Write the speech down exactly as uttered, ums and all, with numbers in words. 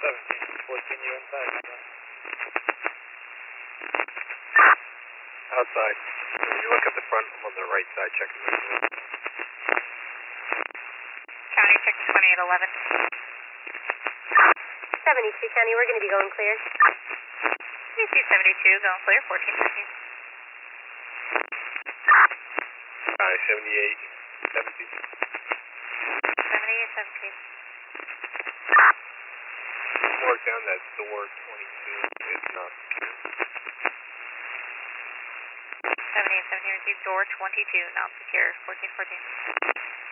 seventeen, fourteen, you inside. Outside. When you look at the front, I'm on the right side checking the door. County, check twenty-eight eleven. seventy-two County, we're going to be going clear. D C seventy-two, going clear, fourteen fifteen. County seventy-eight seventeen. seventy-eight seventeen. Work down that door twenty-two. It's not secure. seventy-eight seventeen, receive door twenty-two, not secure, fourteen fourteen.